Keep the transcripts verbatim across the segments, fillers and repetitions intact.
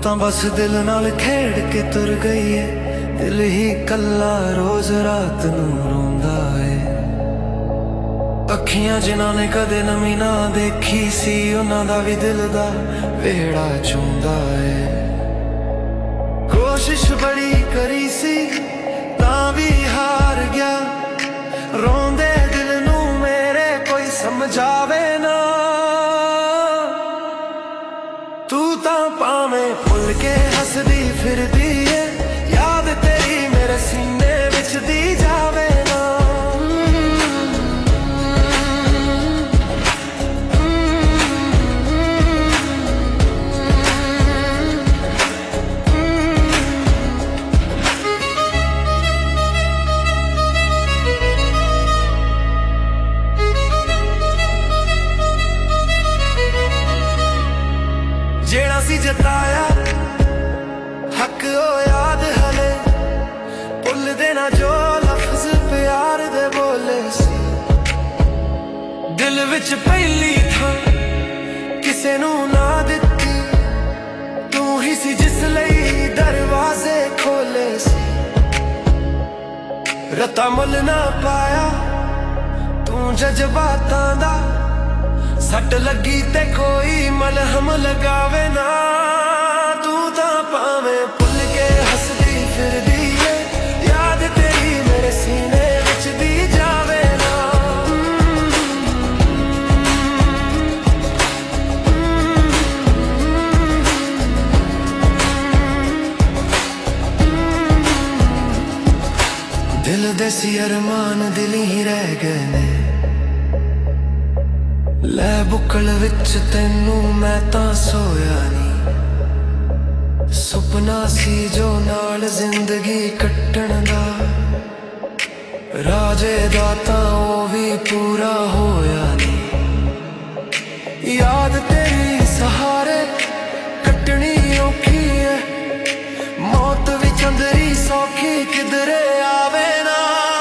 ਤਾਂ बस दिल नाल खेड के तुर गई है। दिल ही कला रोज रात नू रोंदा है। अखियां जिन्हां ने कदे नमी ना देखी सी, उन्हां दा भी दिल दा वेड़ा चूंदा है। कोशिश बड़ी करी सी तां भी हार गया। रोंदे दिल नू मेरे कोई समझावे ना। तू तां पावे भुल के हसदी फिरदी है, याद तेरी मेरे सीने विच दी जावे ना। जेड़ा सी जताया हक ओ याद हले, भुल देना जो लफ्ज प्यार दे बोले सी। दिल विच पहली था किसे नू ना दिती, तू ही सी जिस लई दरवाजे खोले सी। रता मुल ना पाया तू जज्बातां दा, सट लगी ते कोई मलहम लगावे ना। तू तां पावे भुल के हसदी फिरदी है, याद तेरी मेरे सीने विच दी जावे ना। दिल दे सी अरमान दिल ही रह गए ने, लै बुक्कल विच तैनू मैं तां सोया नी। सुपना सी जो नाल जिंदगी कट्टण दा, राजे दा तां ओ भी पूरा होया नी। याद तेरी सहारे कट्टनी औखी है, मौत भी चंदरी सौखी किधरे आवे ना।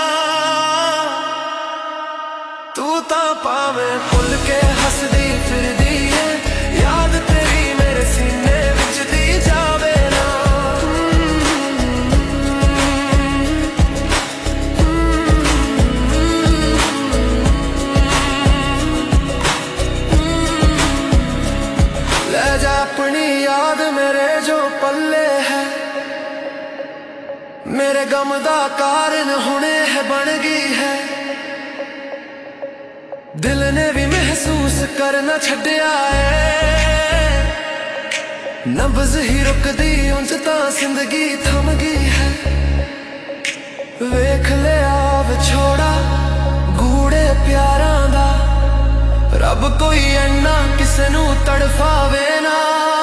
तू तां पावे भुल के हसदी फिरदी है, याद तेरी मेरे सीने विच दी जावे ना। ले जा अपनी याद मेरे जो पल्ले है, मेरे गम दा कारण हुणे है बन गई है। दिल ने भी महसूस करना छड्डिया है, नब्ज ही रुकदी उंज तां जिंदगी थम गई है। वेख लिया विछोड़ा गूढ़े प्यारां दा, रब कोई इन्ना किसे नू तड़फावे ना।